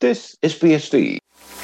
This is PhD.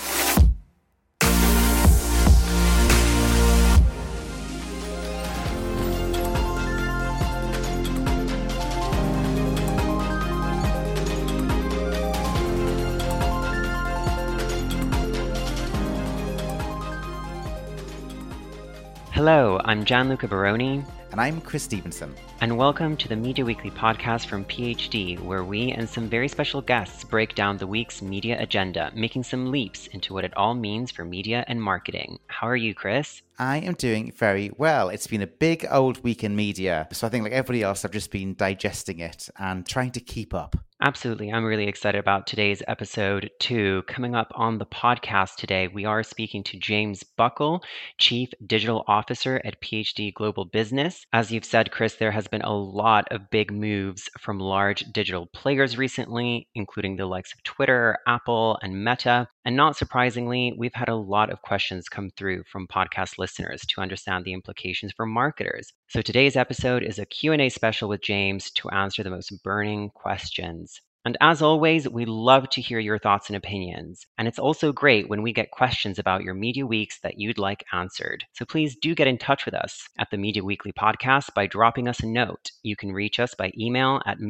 Hello, I'm Gianluca Baroni. And I'm Chris Stevenson. And welcome to the Media Weekly podcast from PhD, where we and some very special guests break down the week's media agenda, making some leaps into what it all means for media and marketing. How are you, Chris? I am doing very well. It's been a big old week in media. So I think like everybody else, I've just been digesting it and trying to keep up. Absolutely. I'm really excited about today's episode too. Coming up on the podcast today, we are speaking to James Buckle, Chief Digital Officer at PhD Global Business. As you've said, Chris, there has been a lot of big moves from large digital players recently, including the likes of Twitter, Apple, and Meta. And not surprisingly, we've had a lot of questions come through from podcast listeners to understand the implications for marketers. So today's episode is a Q&A special with James to answer the most burning questions. And as always, we love to hear your thoughts and opinions. And it's also great when we get questions about your media weeks that you'd like answered. So please do get in touch with us at the Media Weekly Podcast by dropping us a note. You can reach us by email at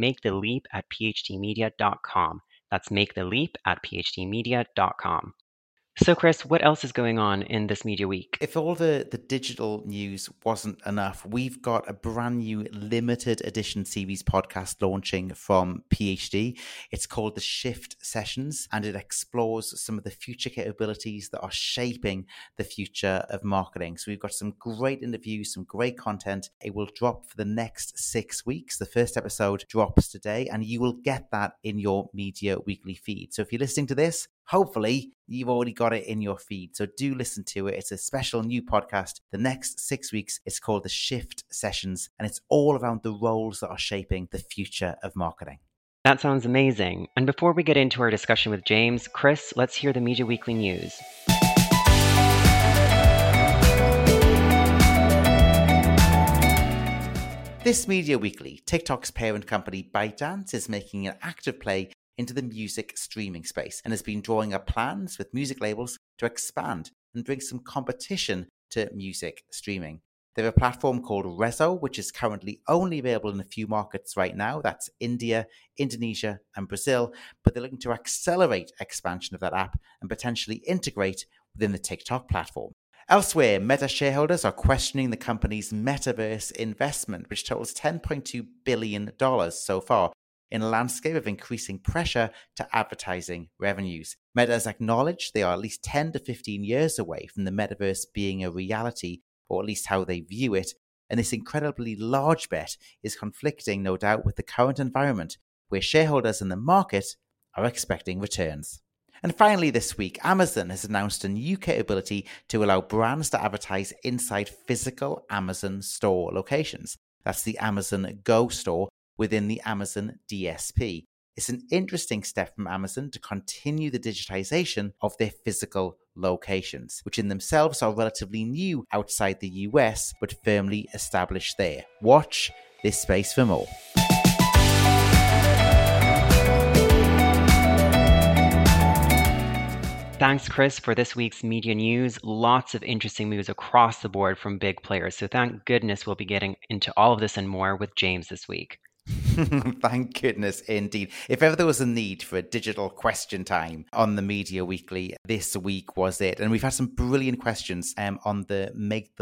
maketheleap@phdmedia.com. That's maketheleap@phdmedia.com. So Chris, what else is going on in this media week? If all the digital news wasn't enough, we've got a brand new limited edition series podcast launching from PhD. It's called The Shift Sessions, and it explores some of the future capabilities that are shaping the future of marketing. So we've got some great interviews, some great content. It will drop for the next 6 weeks. The first episode drops today, and you will get that in your Media Weekly feed. So if you're listening to this, hopefully, you've already got it in your feed. So do listen to it. It's a special new podcast. The next 6 weeks, it's called The Shift Sessions, and it's all around the roles that are shaping the future of marketing. That sounds amazing. And before we get into our discussion with James, Chris, let's hear the Media Weekly news. This Media Weekly, TikTok's parent company ByteDance is making an active play into the music streaming space and has been drawing up plans with music labels to expand and bring some competition to music streaming. They have a platform called Resso, which is currently only available in a few markets right now. That's India, Indonesia, and Brazil. But they're looking to accelerate expansion of that app and potentially integrate within the TikTok platform. Elsewhere, Meta shareholders are questioning the company's metaverse investment, which totals $10.2 billion so far, in a landscape of increasing pressure to advertising revenues. Meta has acknowledged they are at least 10 to 15 years away from the metaverse being a reality, or at least how they view it, and this incredibly large bet is conflicting, no doubt, with the current environment, where shareholders in the market are expecting returns. And finally this week, Amazon has announced a new capability to allow brands to advertise inside physical Amazon store locations. That's the Amazon Go store, within the Amazon DSP. It's an interesting step from Amazon to continue the digitization of their physical locations, which in themselves are relatively new outside the US, but firmly established there. Watch this space for more. Thanks, Chris, for this week's media news. Lots of interesting moves across the board from big players. So thank goodness we'll be getting into all of this and more with James this week. Thank goodness indeed. If ever there was a need for a digital question time on the Media Weekly, this week was it. And we've had some brilliant questions on the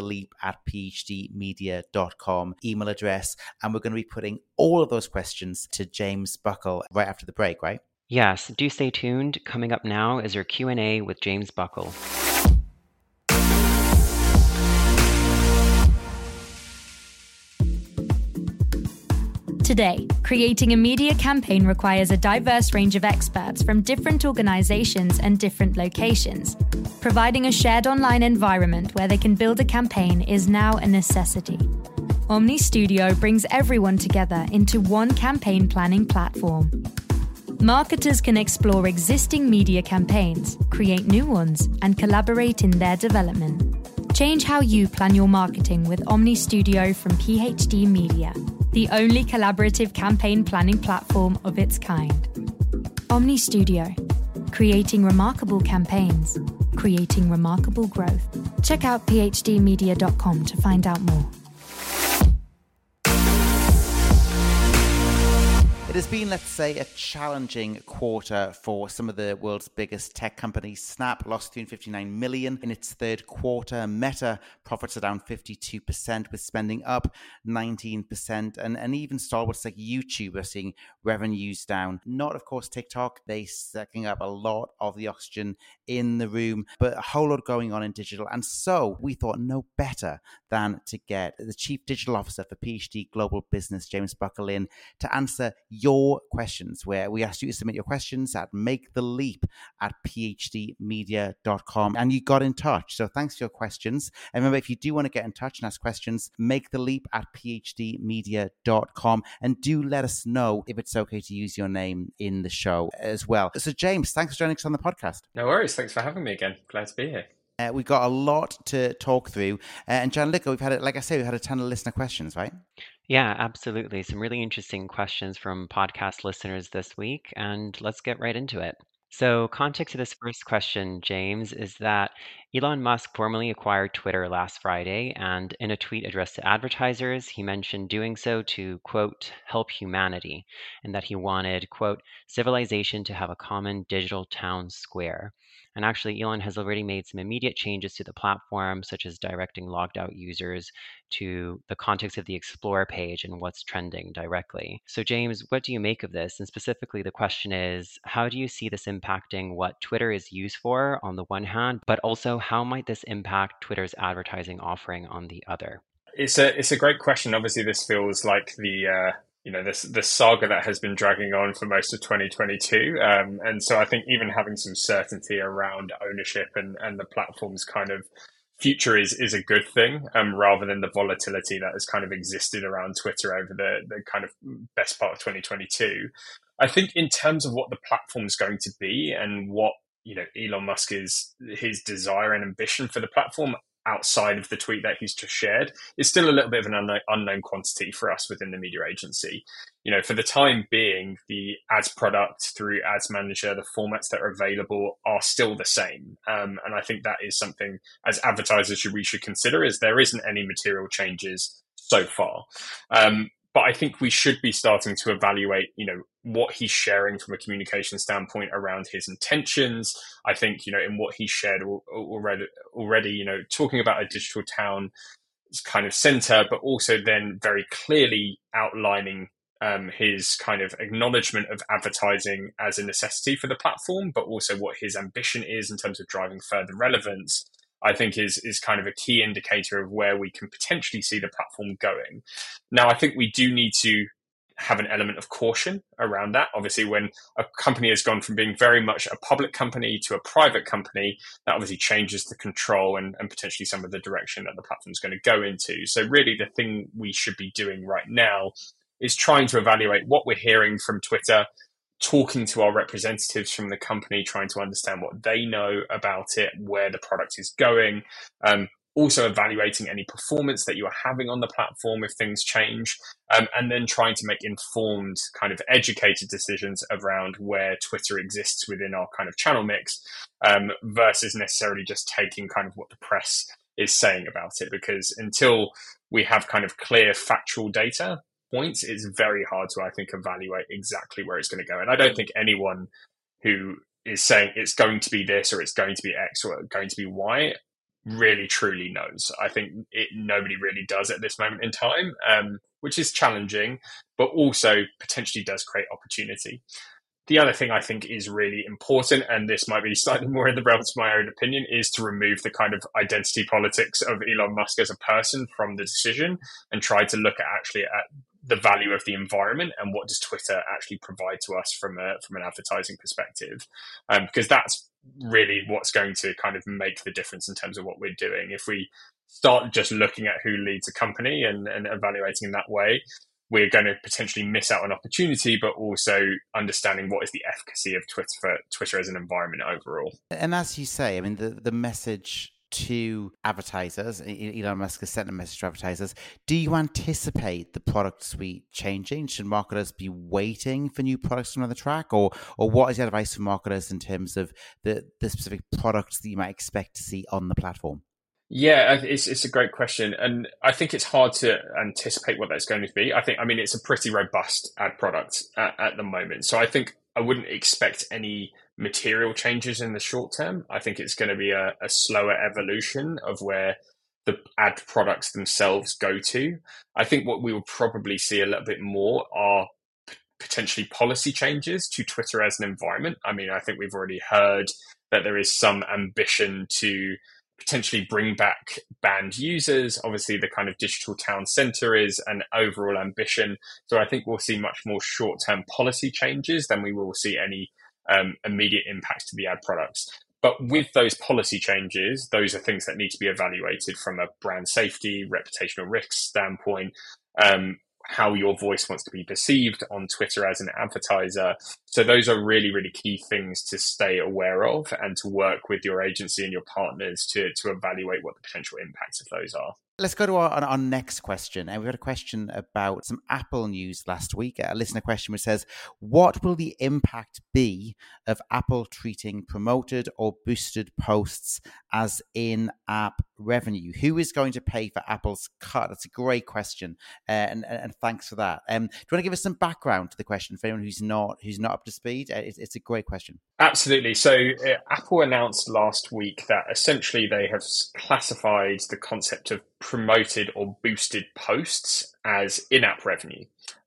maketheleap@phdmedia.com email address. And we're going to be putting all of those questions to James Buckle right after the break, right? Yes, do stay tuned. Coming up now is your Q&A with James Buckle. Today, creating a media campaign requires a diverse range of experts from different organizations and different locations. Providing a shared online environment where they can build a campaign is now a necessity. Omni Studio brings everyone together into one campaign planning platform. Marketers can explore existing media campaigns, create new ones, and collaborate in their development. Change how you plan your marketing with Omni Studio from PhD Media, the only collaborative campaign planning platform of its kind. Omni Studio. Creating remarkable campaigns, creating remarkable growth. Check out phdmedia.com to find out more. It has been, let's say, a challenging quarter for some of the world's biggest tech companies. Snap lost $359 million in its third quarter. Meta profits are down 52%, with spending up 19%. And even stalwarts like YouTube are seeing revenues down. Not, of course, TikTok. They're sucking up a lot of the oxygen in the room, but a whole lot going on in digital. And so we thought no better than to get the Chief Digital Officer for PhD Global Business, James Buckle, in to answer your questions, where we asked you to submit your questions at maketheleap@phdmedia.com, and you got in touch. So thanks for your questions. And remember, if you do want to get in touch and ask questions, maketheleap@phdmedia.com, and do let us know if it's okay to use your name in the show as well. So James, thanks for joining us on the podcast. No worries. Thanks for having me again. Glad to be here. We've got a lot to talk through. And Gianluca, we've had a ton of listener questions, right? Yeah, absolutely. Some really interesting questions from podcast listeners this week, and let's get right into it. So, context of this first question, James, is that Elon Musk formally acquired Twitter last Friday, and in a tweet addressed to advertisers, he mentioned doing so to, quote, help humanity, and that he wanted, quote, civilization to have a common digital town square. And actually, Elon has already made some immediate changes to the platform, such as directing logged out users to the context of the Explore page and what's trending directly. So, James, what do you make of this? And specifically, the question is, how do you see this impacting what Twitter is used for on the one hand, but also how might this impact Twitter's advertising offering on the other? It's a great question. Obviously, this feels like the saga that has been dragging on for most of 2022. And so I think even having some certainty around ownership and the platform's kind of future is a good thing, rather than the volatility that has kind of existed around Twitter over the kind of best part of 2022. I think in terms of what the platform's going to be and what, Elon Musk is, his desire and ambition for the platform, outside of the tweet that he's just shared, is still a little bit of an unknown quantity for us within the media agency. For the time being, the ads product through Ads Manager, the formats that are available are still the same. And I think that is something as advertisers we should consider, as there isn't any material changes so far. But I think we should be starting to evaluate, what he's sharing from a communication standpoint around his intentions. I think, in what he shared already, talking about a digital town kind of center, but also then very clearly outlining his kind of acknowledgement of advertising as a necessity for the platform, but also what his ambition is in terms of driving further relevance, I think is kind of a key indicator of where we can potentially see the platform going. Now, I think we do need to have an element of caution around that. Obviously, when a company has gone from being very much a public company to a private company, that obviously changes the control and potentially some of the direction that the platform is going to go into. So really the thing we should be doing right now is trying to evaluate what we're hearing from Twitter, talking to our representatives from the company, trying to understand what they know about it, where the product is going, also evaluating any performance that you are having on the platform if things change, and then trying to make informed, kind of educated decisions around where Twitter exists within our kind of channel mix, versus necessarily just taking kind of what the press is saying about it. Because until we have kind of clear factual data points, it's very hard to, I think, evaluate exactly where it's going to go. And I don't think anyone who is saying it's going to be this or it's going to be X or going to be Y really truly knows. I think nobody really does at this moment in time, which is challenging, but also potentially does create opportunity. The other thing I think is really important, and this might be slightly more in the realms of my own opinion, is to remove the kind of identity politics of Elon Musk as a person from the decision and try to look at the value of the environment and what does Twitter actually provide to us from an advertising perspective, because that's really what's going to kind of make the difference in terms of what we're doing. If we start just looking at who leads a company and evaluating in that way, we're going to potentially miss out on opportunity, but also understanding what is the efficacy of Twitter as an environment overall. And as you say, I mean, the message to advertisers. Elon Musk has sent a message to advertisers. Do you anticipate the product suite changing? Should marketers be waiting for new products on the track, or what is your advice for marketers in terms of the specific products that you might expect to see on the platform? Yeah, it's a great question, and I think it's hard to anticipate what that's going to be. I mean, it's a pretty robust ad product at the moment, so I think I wouldn't expect any material changes in the short term. I think it's going to be a slower evolution of where the ad products themselves go to. I think what we will probably see a little bit more are potentially policy changes to Twitter as an environment. I mean, I think we've already heard that there is some ambition to potentially bring back banned users. Obviously, the kind of digital town centre is an overall ambition. So I think we'll see much more short-term policy changes than we will see any immediate impacts to the ad products. But with those policy changes, those are things that need to be evaluated from a brand safety, reputational risk standpoint, how your voice wants to be perceived on Twitter as an advertiser. So those are really, really key things to stay aware of and to work with your agency and your partners to evaluate what the potential impacts of those are. Let's go to our next question. And we've got a question about some Apple news last week. A listener question which says, what will the impact be of Apple treating promoted or boosted posts as in-app revenue? Who is going to pay for Apple's cut? That's a great question. And thanks for that. Do you want to give us some background to the question for anyone who's not up to speed? It's a great question. Absolutely. So Apple announced last week that essentially they have classified the concept of promoted or boosted posts as in-app revenue.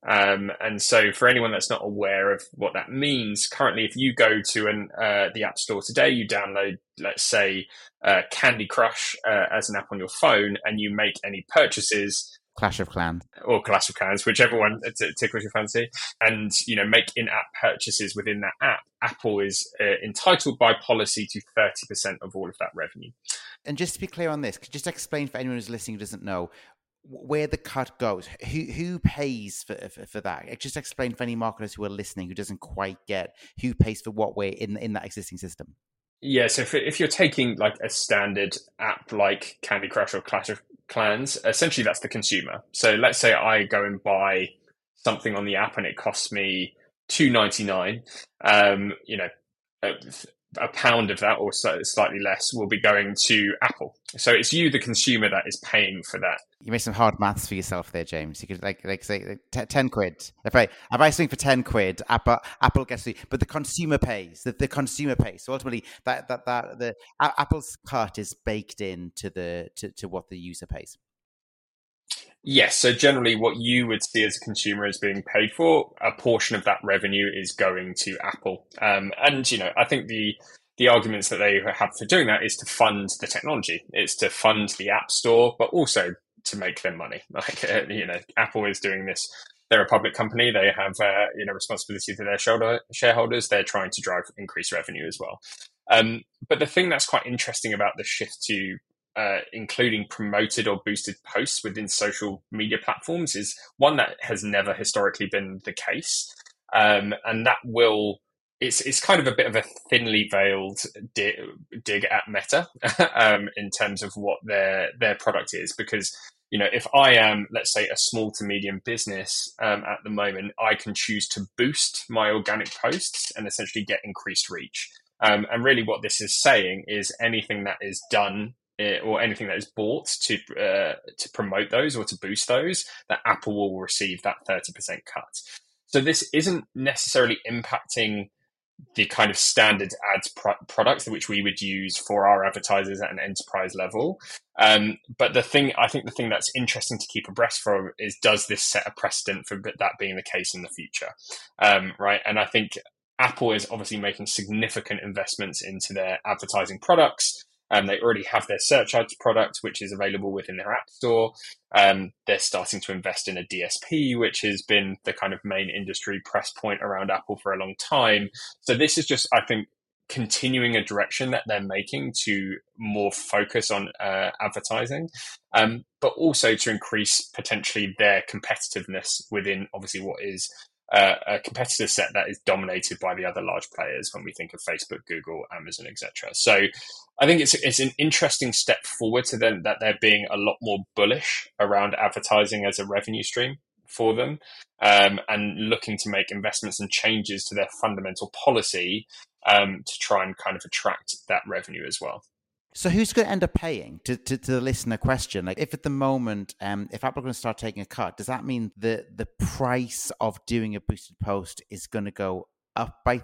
And so for anyone that's not aware of what that means, currently if you go to the App Store today, you download, let's say, Candy Crush as an app on your phone, and you make any purchases, Clash of Clans, whichever one tickles your fancy, and make in-app purchases within that app, Apple is entitled by policy to 30% of all of that revenue. And just to be clear on this, could you just explain for anyone who's listening who doesn't know where the cut goes? Who pays for that? Just explain for any marketers who are listening who doesn't quite get who pays for what way in that existing system. Yeah, so if you're taking like a standard app like Candy Crush or Clash of Clans, essentially that's the consumer. So let's say I go and buy something on the app and it costs me $2.99. A pound of that, or slightly less, will be going to Apple. So it's you, the consumer, that is paying for that. You made some hard maths for yourself there, James. You could like say 10 quid. If I buy something for 10 quid, Apple gets the, but the consumer pays. The consumer pays. So ultimately, that the Apple's cut is baked into to what the user pays. Yes. So generally what you would see as a consumer is being paid for, a portion of that revenue is going to Apple. And, I think the arguments that they have for doing that is to fund the technology. It's to fund the App Store, but also to make them money. Like, Apple is doing this. They're a public company. They have, responsibility to their shareholders. They're trying to drive increased revenue as well. But the thing that's quite interesting about the shift to including promoted or boosted posts within social media platforms is one that has never historically been the case. And that it's kind of a bit of a thinly veiled dig at Meta in terms of what their product is. Because, if I am, let's say, a small to medium business at the moment, I can choose to boost my organic posts and essentially get increased reach. And really what this is saying is anything that is done or anything that is bought to promote those or to boost those, that Apple will receive that 30% cut. So this isn't necessarily impacting the kind of standard ads products which we would use for our advertisers at an enterprise level. But the thing that's interesting to keep abreast for is, does this set a precedent for that being the case in the future? Right. And I think Apple is obviously making significant investments into their advertising products. They already have their search ads product, which is available within their app store. They're starting to invest in a DSP, which has been the kind of main industry press point around Apple for a long time. So this is just, I think, continuing a direction that they're making to more focus on advertising, but also to increase potentially their competitiveness within obviously what is a competitor set that is dominated by the other large players when we think of Facebook, Google, Amazon, etc. So I think it's an interesting step forward to them that they're being a lot more bullish around advertising as a revenue stream for them, and looking to make investments and changes to their fundamental policy to try and kind of attract that revenue as well. So who's going to end up paying to the listener question? Like, if at the moment, if Apple are going to start taking a cut, does that mean the price of doing a boosted post is going to go up by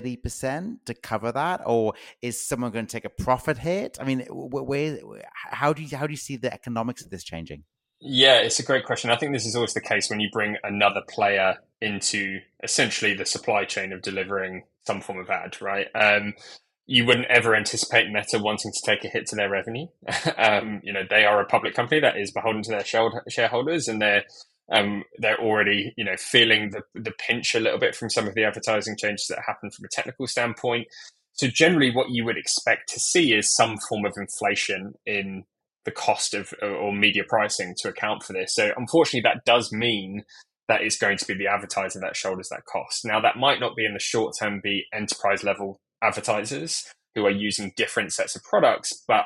30% to cover that, or is someone going to take a profit hit? I mean, how do you see the economics of this changing? Yeah, it's a great question. I think this is always the case when you bring another player into essentially the supply chain of delivering some form of ad, right? You wouldn't ever anticipate Meta wanting to take a hit to their revenue. They are a public company that is beholden to their shareholders, and they're already, feeling the pinch a little bit from some of the advertising changes that happen from a technical standpoint. So generally what you would expect to see is some form of inflation in the cost of or media pricing to account for this. So unfortunately, that does mean that it's going to be the advertiser that shoulders that cost. Now, that might not be in the short term be enterprise level advertisers who are using different sets of products, but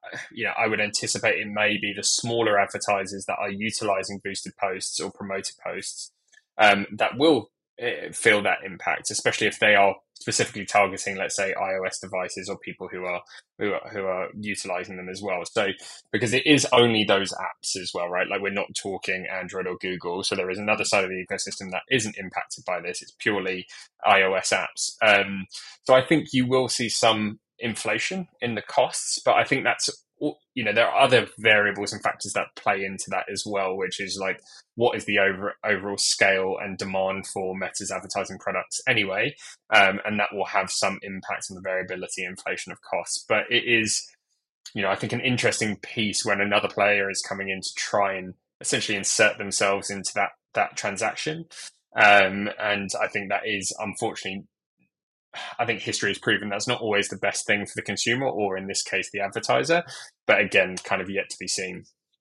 I would anticipate it may be the smaller advertisers that are utilizing boosted posts or promoted posts that will feel that impact, especially if they are specifically targeting, let's say, iOS devices or people who are utilizing them as well. So because it is only those apps as well, right? Like, we're not talking Android or Google. So there is another side of the ecosystem that isn't impacted by this. It's purely iOS apps. So I think you will see some inflation in the costs, but I think that's, there are other variables and factors that play into that as well, which is like, what is the overall scale and demand for Meta's advertising products anyway? And that will have some impact on the variability and inflation of costs. But it is, I think, an interesting piece when another player is coming in to try and essentially insert themselves into that transaction. And I think that is, unfortunately, I think history has proven that's not always the best thing for the consumer, or in this case, the advertiser. But again, kind of yet to be seen.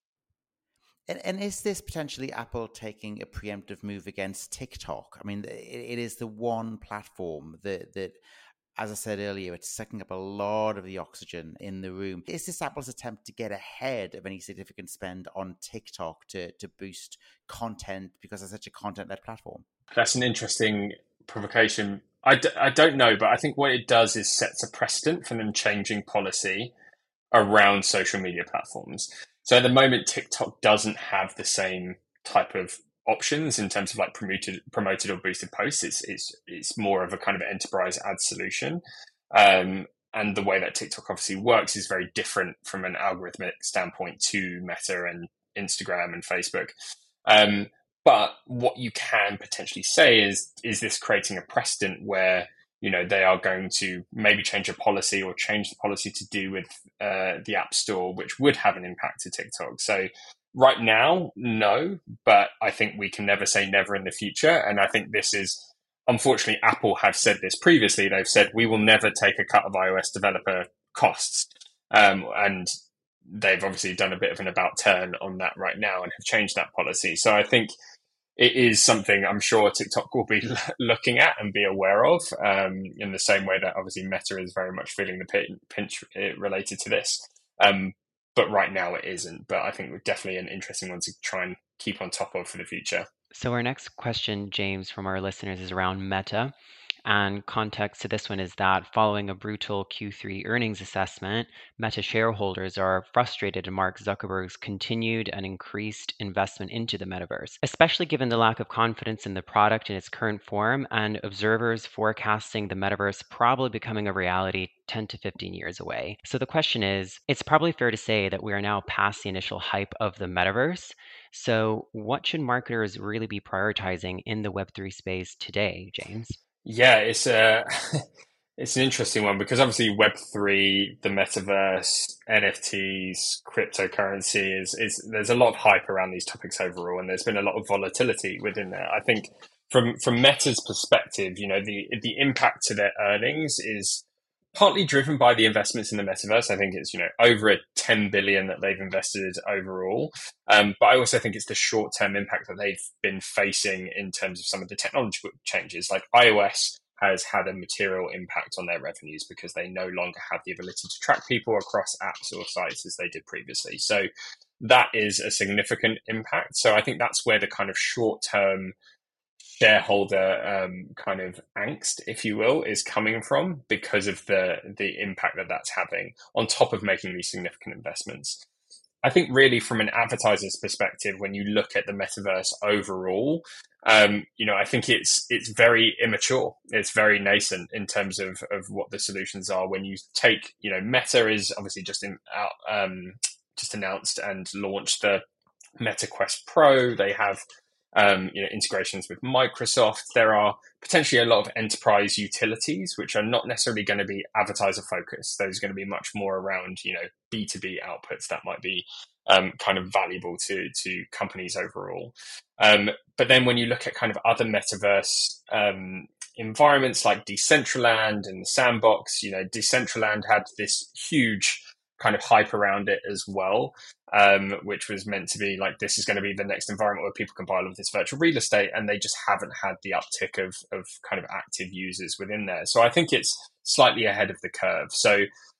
And is this potentially Apple taking a preemptive move against TikTok? I mean, it is the one platform that, as I said earlier, it's sucking up a lot of the oxygen in the room. Is this Apple's attempt to get ahead of any significant spend on TikTok to boost content because it's such a content-led platform? That's an interesting provocation. I don't know, but I think what it does is sets a precedent for them changing policy around social media platforms. So at the moment, TikTok doesn't have the same type of options in terms of like promoted or boosted posts. It's more of a kind of enterprise ad solution. And the way that TikTok obviously works is very different from an algorithmic standpoint to Meta and Instagram and Facebook. But what you can potentially say is this creating a precedent where, they are going to maybe change a policy or change the policy to do with the App Store, which would have an impact to TikTok. So right now, no, but I think we can never say never in the future. And I think this is, unfortunately, Apple have said this previously. They've said, we will never take a cut of iOS developer costs. And they've obviously done a bit of an about turn on that right now and have changed that policy. So I think it is something I'm sure TikTok will be looking at and be aware of, in the same way that obviously Meta is very much feeling the pinch related to this. But right now it isn't. But I think we're definitely an interesting one to try and keep on top of for the future. So our next question, James, from our listeners is around Meta. And context to this one is that following a brutal Q3 earnings assessment, Meta shareholders are frustrated at Mark Zuckerberg's continued and increased investment into the metaverse, especially given the lack of confidence in the product in its current form and observers forecasting the metaverse probably becoming a reality 10 to 15 years away. So the question is, it's probably fair to say that we are now past the initial hype of the metaverse. So what should marketers really be prioritizing in the Web3 space today, James? Yeah, it's an interesting one because obviously Web3, the metaverse, NFTs, cryptocurrency is there's a lot of hype around these topics overall, and there's been a lot of volatility within there. I think from Meta's perspective, the impact to their earnings is partly driven by the investments in the metaverse. I think it's, over a 10 billion that they've invested overall. But I also think it's the short-term impact that they've been facing in terms of some of the technological changes. Like iOS has had a material impact on their revenues because they no longer have the ability to track people across apps or sites as they did previously. So that is a significant impact. So I think that's where the kind of short-term shareholder kind of angst, if you will, is coming from, because of the impact that that's having on top of making these significant investments. I think really from an advertiser's perspective, when you look at the metaverse overall, I think it's very immature. It's very nascent in terms of what the solutions are. When you take, Meta is obviously just announced and launched the Meta Quest Pro. They have integrations with Microsoft. There are potentially a lot of enterprise utilities, which are not necessarily going to be advertiser focused. Those are going to be much more around, B2B outputs that might be kind of valuable to companies overall. But then when you look at kind of other metaverse environments like Decentraland and the Sandbox, Decentraland had this huge kind of hype around it as well, which was meant to be like, this is going to be the next environment where people can buy all of this virtual real estate, and they just haven't had the uptick of kind of active users within there. So I think it's slightly ahead of the curve. So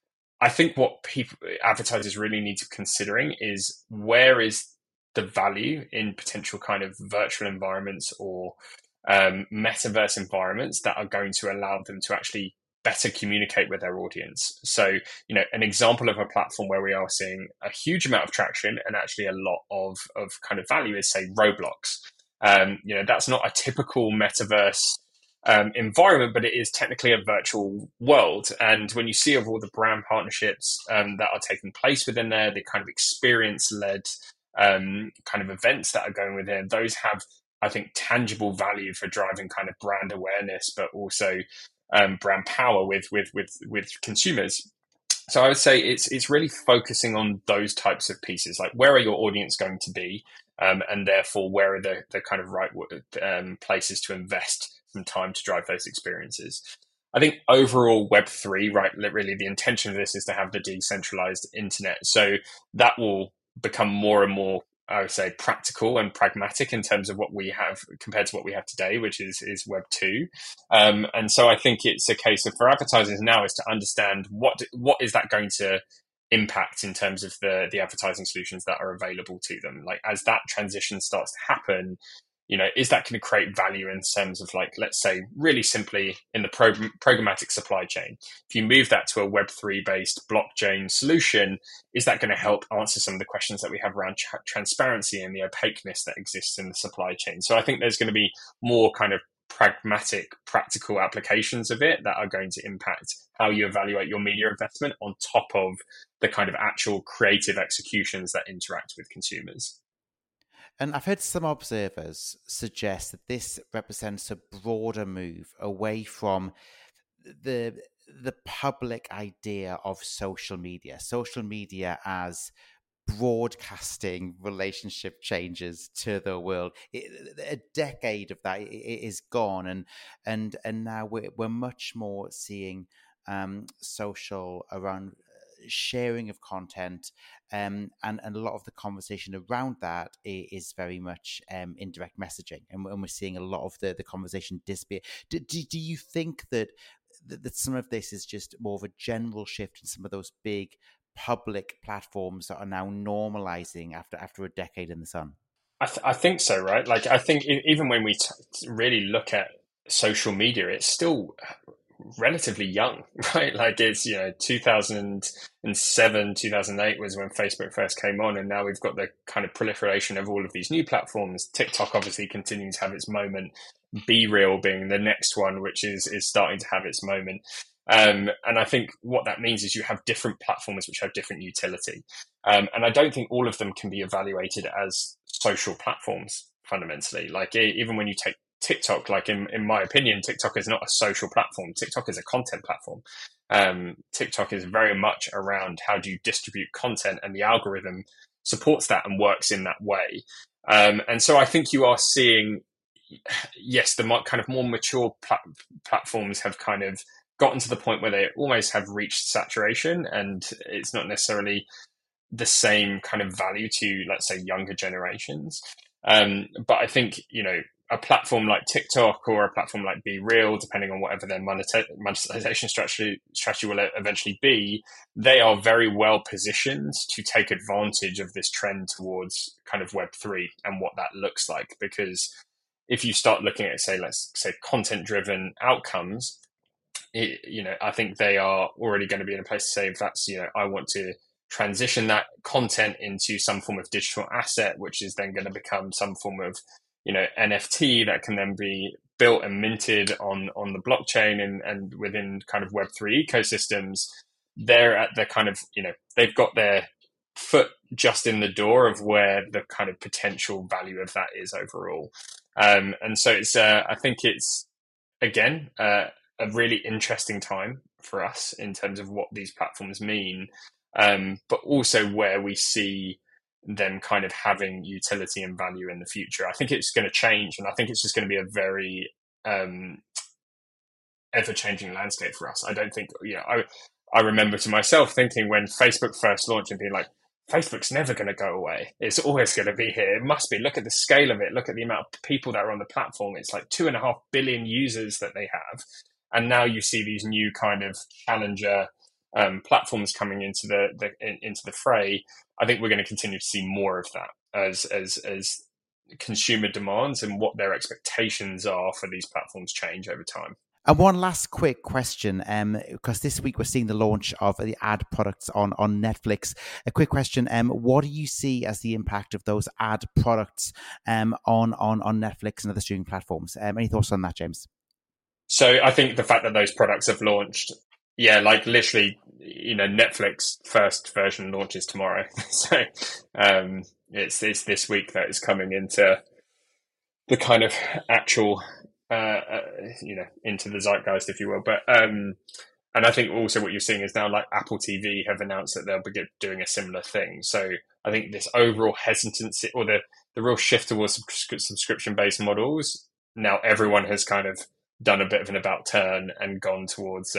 I think what advertisers really need to be considering is, where is the value in potential kind of virtual environments or metaverse environments that are going to allow them to actually better communicate with their audience. So, an example of a platform where we are seeing a huge amount of traction and actually a lot of kind of value is, say, Roblox. That's not a typical metaverse environment, but it is technically a virtual world. And when you see of all the brand partnerships that are taking place within there, the kind of experience-led kind of events that are going within, those have, I think, tangible value for driving kind of brand awareness, but also brand power with consumers. So I would say it's really focusing on those types of pieces, like where are your audience going to be, and therefore where are the kind of right places to invest some time to drive those experiences. I think overall Web3, right, really the intention of this is to have the decentralized internet. So that will become more and more, I would say, practical and pragmatic in terms of what we have compared to what we have today, which is Web 2. And so I think it's a case of, for advertisers now, is to understand what is that going to impact in terms of the advertising solutions that are available to them. Like, as that transition starts to happen, is that going to create value in terms of, like, let's say, really simply in the programmatic supply chain? If you move that to a Web3 based blockchain solution, is that going to help answer some of the questions that we have around transparency and the opaqueness that exists in the supply chain? So I think there's going to be more kind of pragmatic, practical applications of it that are going to impact how you evaluate your media investment, on top of the kind of actual creative executions that interact with consumers. And I've heard some observers suggest that this represents a broader move away from the public idea of social media as broadcasting relationship changes to the world. A decade of that is gone, and now we're much more seeing social around sharing of content, and a lot of the conversation around that is very much indirect messaging, and we're seeing a lot of the conversation disappear. Do you think that some of this is just more of a general shift in some of those big public platforms that are now normalizing after a decade in the sun? I think so, right? Like, I think even when we really look at social media, it's still relatively young, right? Like, it's 2007, 2008 was when Facebook first came on, and now we've got the kind of proliferation of all of these new platforms. TikTok obviously continues to have its moment, BeReal being the next one, which is starting to have its moment. And I think what that means is you have different platforms which have different utility, and I don't think all of them can be evaluated as social platforms fundamentally. Like, even when you take TikTok, like in my opinion, TikTok is not a social platform. TikTok is a content platform. TikTok is very much around how do you distribute content, and the algorithm supports that and works in that way. And so I think you are seeing, yes, the kind of more mature platforms have kind of gotten to the point where they almost have reached saturation, and it's not necessarily the same kind of value to, let's say, younger generations. But I think, a platform like TikTok or a platform like Be Real, depending on whatever their monetization strategy will eventually be, they are very well positioned to take advantage of this trend towards kind of Web3 and what that looks like. Because if you start looking at, let's say content-driven outcomes, I think they are already going to be in a place to say, if that's, I want to transition that content into some form of digital asset, which is then going to become some form of NFT that can then be built and minted on the blockchain and within kind of Web3 ecosystems. They're at the kind of, they've got their foot just in the door of where the kind of potential value of that is overall. And so it's, I think it's, again, a really interesting time for us in terms of what these platforms mean, but also where we see them kind of having utility and value in the future. I think it's going to change, and I think it's just going to be a very ever-changing landscape for us. I don't think, I remember to myself thinking when Facebook first launched and being like, Facebook's never going to go away. It's always going to be here. It must be. Look at the scale of it. Look at the amount of people that are on the platform. It's like 2.5 billion users that they have. And now you see these new kind of challenger platforms coming into the fray. I think we're going to continue to see more of that as consumer demands and what their expectations are for these platforms change over time. And one last quick question, because this week we're seeing the launch of the ad products on Netflix. A quick question, what do you see as the impact of those ad products on Netflix and other streaming platforms? Any thoughts on that, James? So I think the fact that those products have launched, like literally, Netflix first version launches tomorrow. So it's this week that is coming into the kind of actual, into the zeitgeist, if you will. But and I think also what you're seeing is now, like, Apple TV have announced that they'll be doing a similar thing. So I think this overall hesitancy, or the real shift towards subscription-based models, now everyone has kind of done a bit of an about turn and gone towards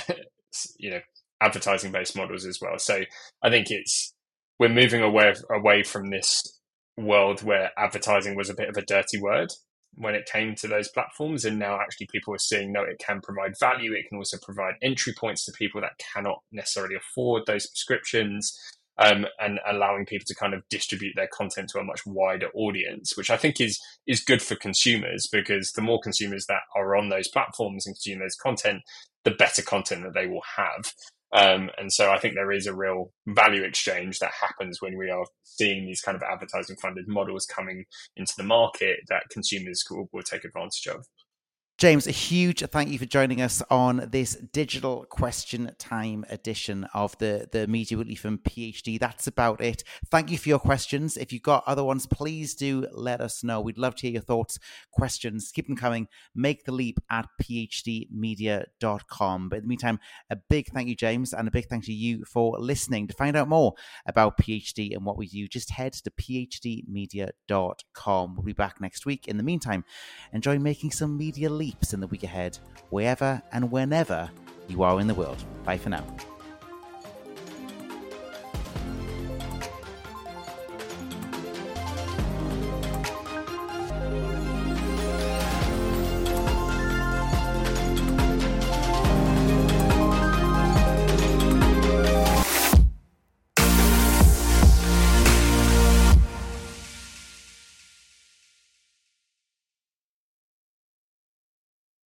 advertising-based models as well. So I think we're moving away from this world where advertising was a bit of a dirty word when it came to those platforms, and now actually people are seeing, no, it can provide value. It can also provide entry points to people that cannot necessarily afford those subscriptions, and allowing people to kind of distribute their content to a much wider audience, which I think is good for consumers, because the more consumers that are on those platforms and consume those content, the better content that they will have. And so I think there is a real value exchange that happens when we are seeing these kind of advertising funded models coming into the market that consumers will take advantage of. James, a huge thank you for joining us on this digital question time edition of the Media Weekly from PhD. That's about it. Thank you for your questions. If you've got other ones, please do let us know. We'd love to hear your thoughts, questions. Keep them coming. Make the leap at phdmedia.com. But in the meantime, a big thank you, James, and a big thank you to you for listening. To find out more about PhD and what we do, just head to phdmedia.com. We'll be back next week. In the meantime, enjoy making some media leaps in the week ahead, wherever and whenever you are in the world. Bye for now.